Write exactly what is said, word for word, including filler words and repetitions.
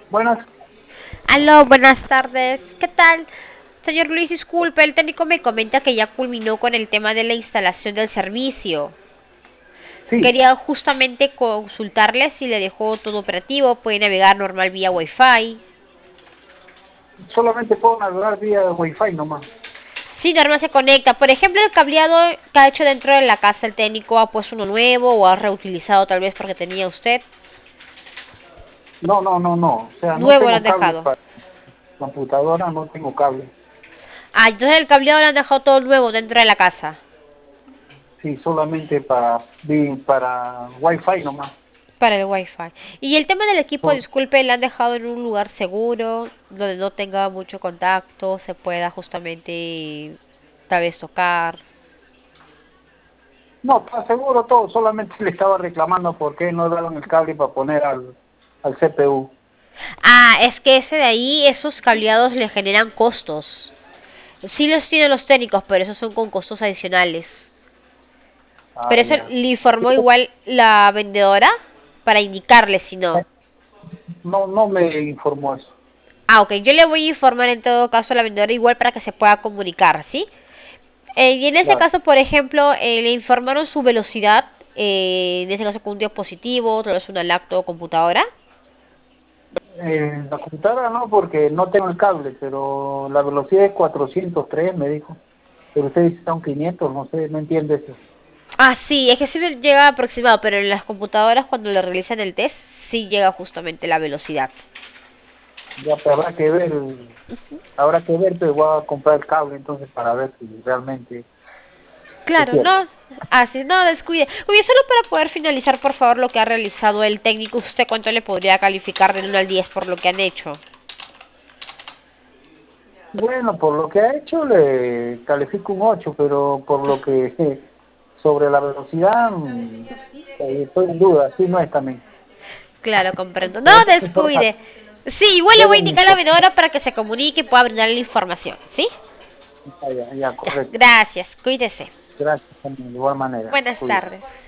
Buenas. Aló, buenas tardes. ¿Qué tal? Señor Luis, disculpe, el técnico me comenta que ya culminó con el tema de la instalación del servicio. Sí, Quería justamente consultarle si le dejó todo operativo, puede navegar normal vía Wi-Fi. solamente puedo navegar vía Wi-Fi nomás. Sí, normal se conecta. Por ejemplo, el cableado que ha hecho dentro de la casa el técnico ha puesto uno nuevo o ha reutilizado tal vez porque tenía usted. No, no, no, no. O sea, no Nuevo lo tengo han cable dejado. para computadora, no tengo cable. Ah, entonces el cableado lo han dejado todo nuevo dentro de la casa. Sí, solamente para, vi- para Wi-Fi nomás. Para el wifi. Y el tema del equipo, Por- disculpe, ¿le han dejado en un lugar seguro, donde no tenga mucho contacto, se pueda justamente tal vez tocar? No, está seguro todo. Solamente le estaba reclamando por qué no daban el cable para poner al, al C P U. Ah, es que ese de ahí, esos cableados le generan costos. Sí los tienen los técnicos, pero esos son con costos adicionales. Ah, Pero eso ya. le informó igual la vendedora para indicarle si no. No, no me informó eso. Ah, ok, yo le voy a informar en todo caso a la vendedora igual para que se pueda comunicar, ¿sí? Eh, y en ese Claro. caso, por ejemplo, eh, le informaron su velocidad, eh, en ese caso con un dispositivo, otro es una laptop o computadora. Eh, la computadora no, porque no tengo el cable, pero la velocidad es cuatrocientos tres, me dijo. Pero usted dice son quinientos, no sé, no entiende eso. Ah, sí, es que sí le llega aproximado, pero en las computadoras cuando le realizan el test, sí llega justamente la velocidad. Ya pues, habrá que ver, habrá que ver, pero voy a comprar el cable entonces para ver si realmente es Claro, cierto. no, así, no, descuide. Oye, solo para poder finalizar, por favor, lo que ha realizado el técnico, ¿usted cuánto le podría calificar del uno al diez por lo que han hecho? Bueno, por lo que ha hecho le califico un ocho, pero por lo que sobre la velocidad mm, eh, estoy en duda, sí no es también. Claro, comprendo. No, Pero debe informar, descuide. Sí, igual le voy a deben indicar a la informar. vendedora para que se comunique y pueda brindarle la información, ¿sí? Ah, ya, ya, Ya, correcto. gracias, cuídese. Gracias también, de igual manera. Buenas Cuídese. tardes.